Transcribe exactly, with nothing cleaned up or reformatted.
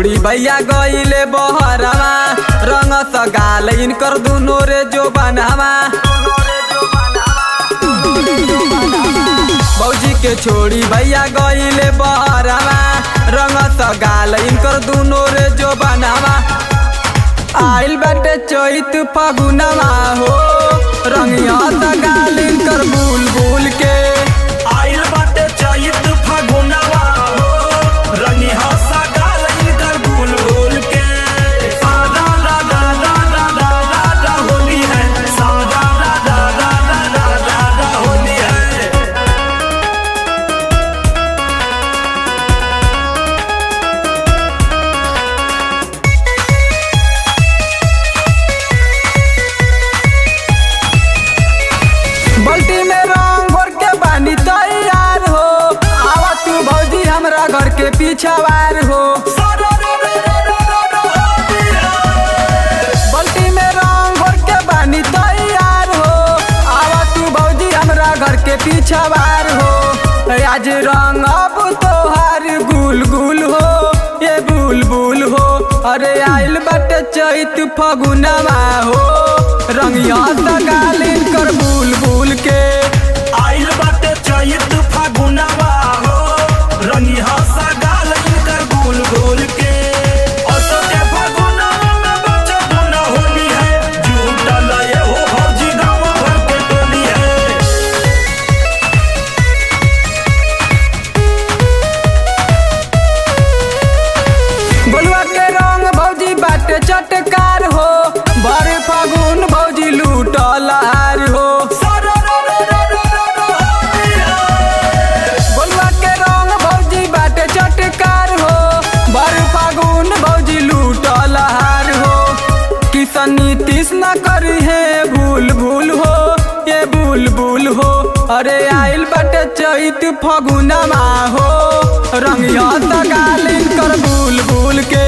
छोड़ी भैया गईले बहरवा रंग सगाल इनकर दुनो रे जो बनावा। भौजी के छोड़ी भैया गईले बहरवा रंग सगाल इनकर दुनो रे जो बनावा। आइल बाटे चैत फगुनवा हो रंगिया सगाल इनकर बुल बुल के। आइल बाटे चैत फगुनवा हो रंगिया सगाल इनकर बुल बुल के। सादा ला ला ला ला ला ला ला होली है, सादा ला ला ला ला ला ला ला होली है। बल्टी में रंग भर के बानी तैयार हो आवा तू भौजी हमरा घर के पीछावार हो। बल्टी में रंग भर के बानी तैयार हो आवा तू भौजी हमरा घर के पीछावार हो। आज रंग अब तोहार गुल गुल हो ये बुल बुल हो। अरे आइल बाटे चैत फगुनवा हो रंगिया सगाल इनकर बुल बुल के। आइल बाटे चैत फगुनवा हो रंगिया सगाल इनकर बुल बुल के। असो के फगुनवा में बच्चा बुना होली है, जुटल ये हो भौजी गाँव भर के टोली है। गोलुआ के रंग भौजी बाटे चटकार हो भर फागुन भौजी लूटल हार हो। गोलुआ के रंग भौजी बाटे चटकार हो भर फागुन भौजी लूटल हार हो। किसन नीतीश न करी है भूल भूल हो ये बुल बुल हो। अरे आइल बाटे चैत फगुनवा हो रंगिया सगाल इनकर बुल बुल के।